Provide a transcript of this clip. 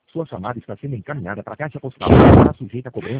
Sua chamada está sendo encaminhada para a caixa postal. Está sujeita a cobrança.